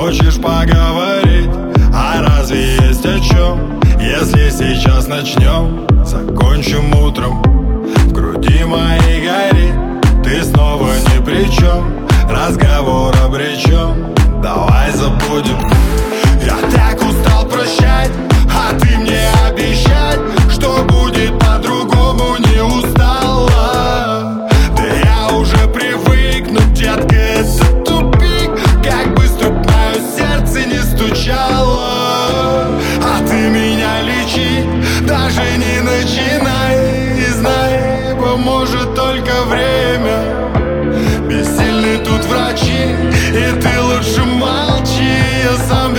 Хочешь поговорить? А разве есть о чем? Если сейчас начнем, закончим утром. В груди моей горит, ты снова ни при чем. Разговор обречен, давай забудем. Я так устал прощать, а ты мне обещать, что будет по-другому, не устала. Да я уже привык, но, детка, это тупик. Как быстро б мое сердце не стучало. А ты меня лечи, даже не начинай. И знай, поможет только время. Бессильны тут врачи, и ты лучше молчи. Я сам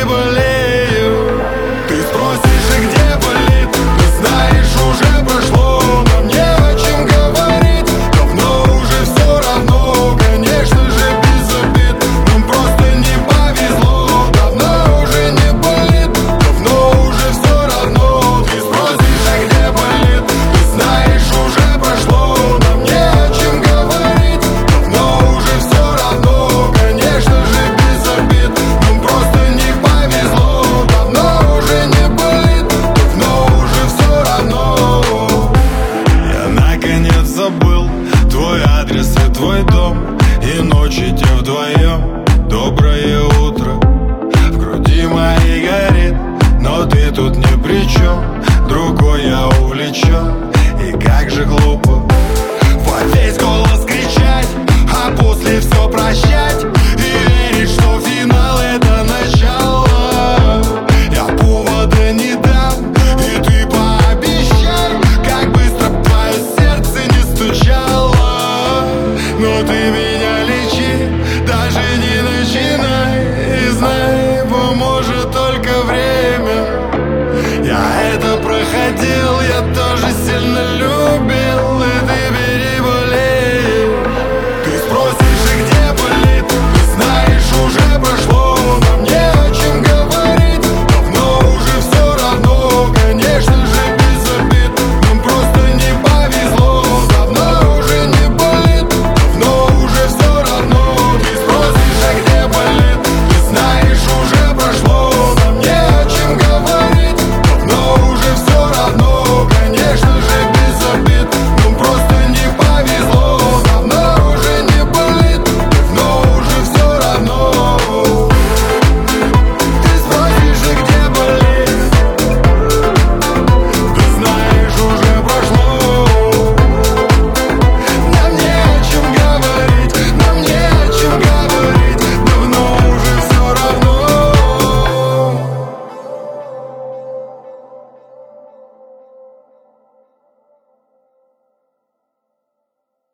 переболею. Ты спросишь, и где болит? Ты знаешь, уже прошло. Нам не о чем говорить. Давно уже все равно. Конечно же без обид. Нам просто не повезло. Давно уже не болит. Давно уже все равно. Ты спросишь, а где болит? Ты знаешь, уже прошло. Нам не о чем говорить. Давно уже все равно. Конечно же без обид. Нам просто не повезло. Давно уже не болит. Давно уже все равно. Я наконец забыл твой адрес и твой дом. И ночи те вдвоем. Доброе утро. В груди моей горит, но ты тут ни при чем. Другой я увлечен. И как же глупо во весь голос кричать, а после все прощать и верить, что финал это начало. Я повода не дам, и ты пообещай, как быстро твое сердце не стучало. Но ты меня лечи, даже не начинай. И знай, поможет только время. Я это проходил, я тоже сильно